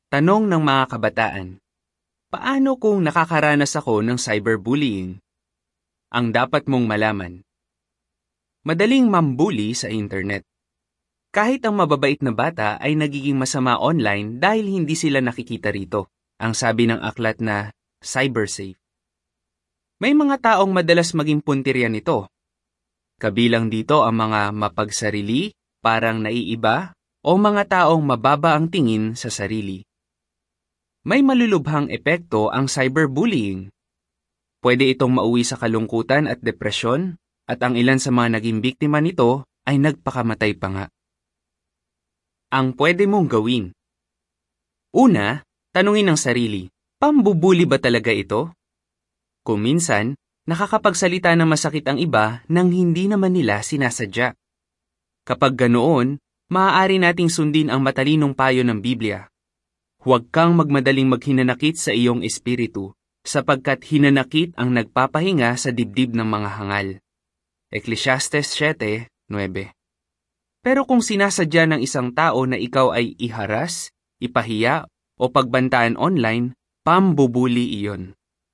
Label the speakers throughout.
Speaker 1: Tanong ng mga kabataan. Paano kung nakakaranas ako ng cyberbullying? Ang dapat mong malaman. Madaling mambully sa internet. Kahit ang mababait na bata ay nagiging masama online dahil hindi sila nakikita rito. Ang sabi ng aklat na CyberSafe. May mga taong madalas maging puntirya nito. Kabilang dito ang mga mapagsarili, parang naiiba, o mga taong mababa ang tingin sa sarili. May malulubhang epekto ang cyberbullying. Pwede itong mauwi sa kalungkutan at depresyon, at ang ilan sa mga naging biktima nito ay nagpakamatay pa nga. Ang pwede mong gawin. Una, tanungin ang sarili, pambubuli ba talaga ito? Kung minsan, nakakapagsalita ng masakit ang iba nang hindi naman nila sinasadya. Kapag ganoon, maaari nating sundin ang matalinong payo ng Biblia. Huwag kang magmadaling maghinanakit sa iyong espiritu, sapagkat hinanakit ang nagpapahinga sa dibdib ng mga hangal. Ecclesiastes 7:9. Pero kung sinasadya ng isang tao na ikaw ay iharas, ipahiya, o pagbantaan online, pambubuli iyon.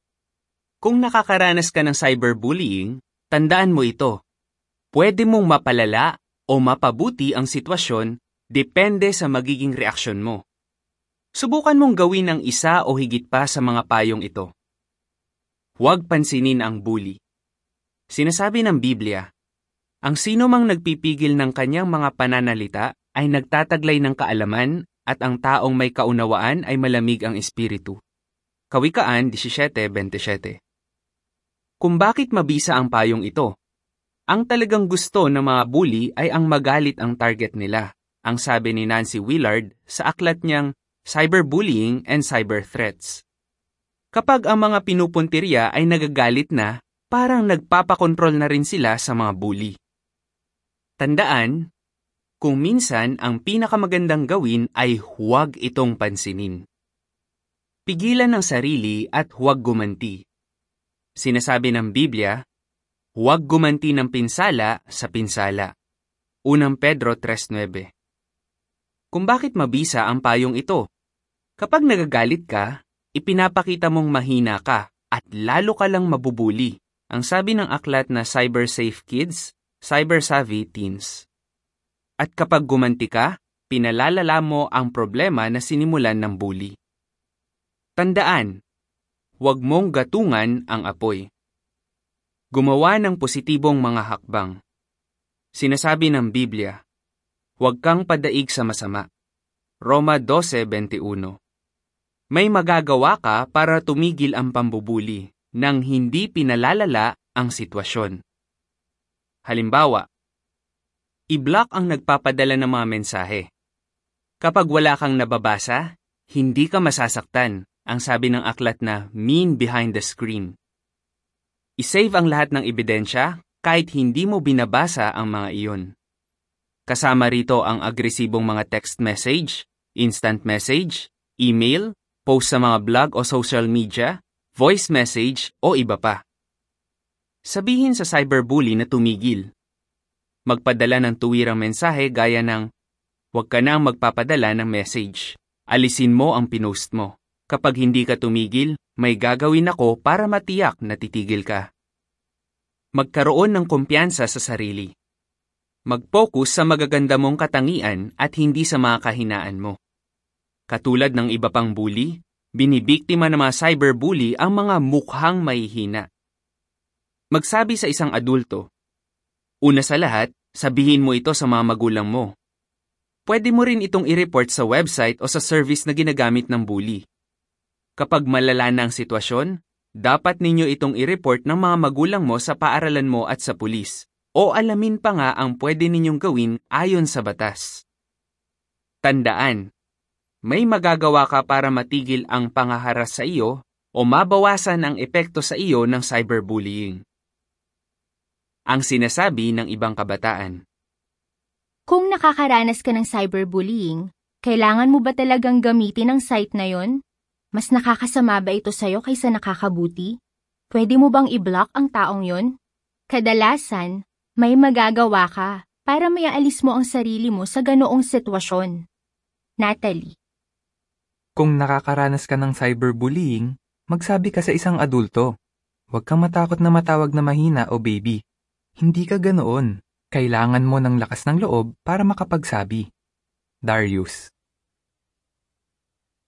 Speaker 1: Kung nakakaranas ka ng cyberbullying, tandaan mo ito. Pwede mong mapalala o mapabuti ang sitwasyon depende sa magiging reaksyon mo. Subukan mong gawin ang isa o higit pa sa mga payong ito. Huwag pansinin ang bully. Sinasabi ng Biblia, ang sino mang nagpipigil ng kanyang mga pananalita ay nagtataglay ng kaalaman at ang taong may kaunawaan ay malamig ang espiritu. Kawikaan 17:27. Kung bakit mabisa ang payong ito? Ang talagang gusto ng mga bully ay ang magalit ang target nila, ang sabi ni Nancy Willard sa aklat niyang Cyberbullying and Cyber Threats. Kapag ang mga pinupuntirya ay nagagalit na, parang nagpapakontrol na rin sila sa mga bully. Tandaan, kung minsan ang pinakamagandang gawin ay huwag itong pansinin. Pigilan ang sarili at huwag gumanti. Sinasabi ng Biblia, huwag gumanti ng pinsala sa pinsala. 1 Pedro 3:9. Kung bakit mabisa ang payong ito? Kapag nagagalit ka, ipinapakita mong mahina ka at lalo ka lang mabubuli. Ang sabi ng aklat na CyberSafe Kids, Cyber-Savvy Teens. At kapag gumanti ka, pinalalala mo ang problema na sinimulan ng bully. Tandaan, huwag mong gatungan ang apoy. Gumawa ng positibong mga hakbang. Sinasabi ng Biblia, huwag kang padaig sa masama. Roma 12:21. May magagawa ka para tumigil ang pambubuli nang hindi pinalalala ang sitwasyon. Halimbawa, i-block ang nagpapadala ng mga mensahe. Kapag wala kang nababasa, hindi ka masasaktan, ang sabi ng aklat na Mean Behind the Screen. I-save ang lahat ng ebidensya kahit hindi mo binabasa ang mga iyon. Kasama rito ang agresibong mga text message, instant message, email, post sa mga blog o social media, voice message o iba pa. Sabihin sa cyberbully na tumigil. Magpadala ng tuwirang mensahe gaya ng, huwag ka na magpapadala ng message. Alisin mo ang pinost mo. Kapag hindi ka tumigil, may gagawin ako para matiyak na titigil ka. Magkaroon ng kumpiyansa sa sarili. Mag-focus sa magaganda mong katangian at hindi sa mga kahinaan mo. Katulad ng iba pang bully, binibiktima ng mga cyberbully ang mga mukhang mahihina. Magsabi sa isang adulto, una sa lahat, sabihin mo ito sa mga magulang mo. Pwede mo rin itong i-report sa website o sa service na ginagamit ng bully. Kapag malala na ang sitwasyon, dapat ninyo itong i-report ng mga magulang mo sa paaralan mo at sa pulis. O alamin pa nga ang pwede ninyong gawin ayon sa batas. Tandaan, may magagawa ka para matigil ang pangaharas sa iyo o mabawasan ang epekto sa iyo ng cyberbullying. Ang sinasabi ng ibang kabataan.
Speaker 2: Kung nakakaranas ka ng cyberbullying, kailangan mo ba talagang gamitin ang site na yon? Mas nakakasama ba ito sa'yo kaysa nakakabuti? Pwede mo bang i-block ang taong yon? Kadalasan, may magagawa ka para maialis mo ang sarili mo sa ganoong sitwasyon. Natalie.
Speaker 3: Kung nakakaranas ka ng cyberbullying, magsabi ka sa isang adulto. Huwag kang matakot na matawag na mahina o baby. Hindi ka ganoon. Kailangan mo ng lakas ng loob para makapagsabi. Darius.